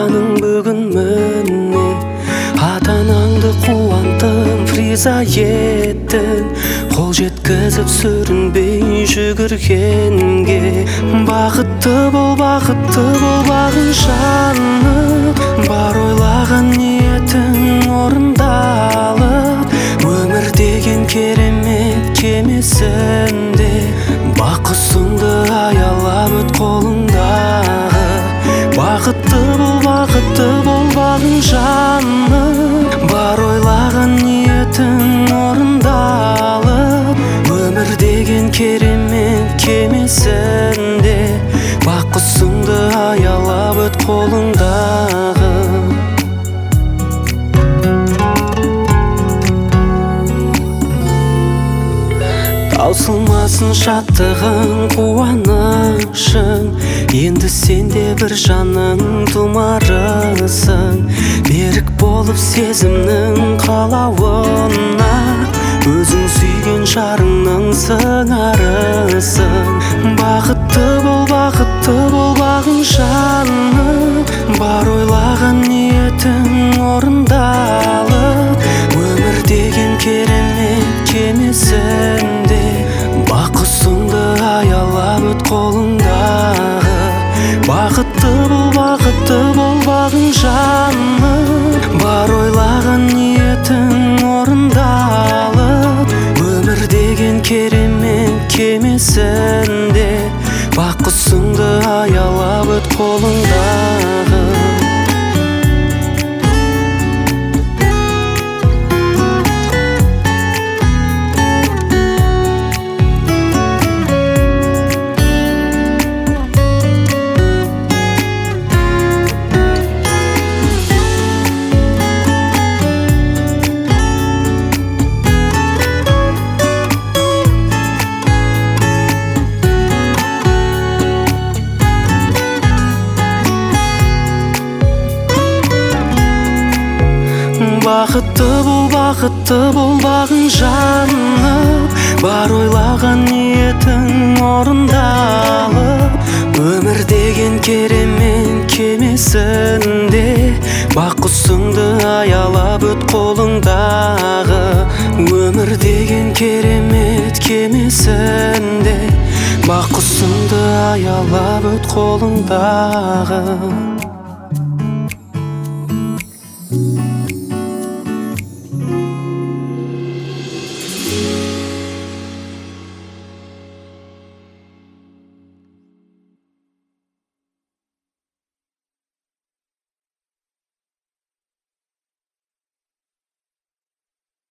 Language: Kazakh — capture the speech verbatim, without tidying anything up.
туғаның бүгін міне, ата-анаңды қуантып риза еттің, қол жеткізіп сүрінбей жүгіргенге. Бақытты бол, бақытты бол бағың жаным, бар ойлаған ниетің орындалып, өмір деген керемет кемесінде бақ құсыңды аялап өт қолыңдағы. Бақытты бол, бақытты бол бағың жаным, бар ойлаған ниетің орындалып, өмір деген керемет кемесінде бақ құсыңды аялап өт қолыңдағы. Таусылмасын шаттығың, қуанышың, енді сенде бір жаның тұмарысың. Берік болып сезімнің қалауына, өзің сүйген жарыңның сыңарысың. Бақытты бол, бақытты бол бағың жаным, бар ойлаған ниетің орындалып, өмір деген керемет кемесінде бақ құсыңды аялап өт қолыңдағы. Бақытты бол, бақытты бол бағың жаным, бар ойлаған ниетің орындалып, өмір деген керемет кемесінде бақ құсыңды аялап өт қолыңдағы. Бақытты бол, бақытты бол бағың жаным, бар ойлаған ниетің орындалып, өмір деген керемет кемесінде бақ құсыңды аялап өт қолыңдағы. Өмір деген керемет кемесінде бақ құсыңды аялап өт қолыңдағы.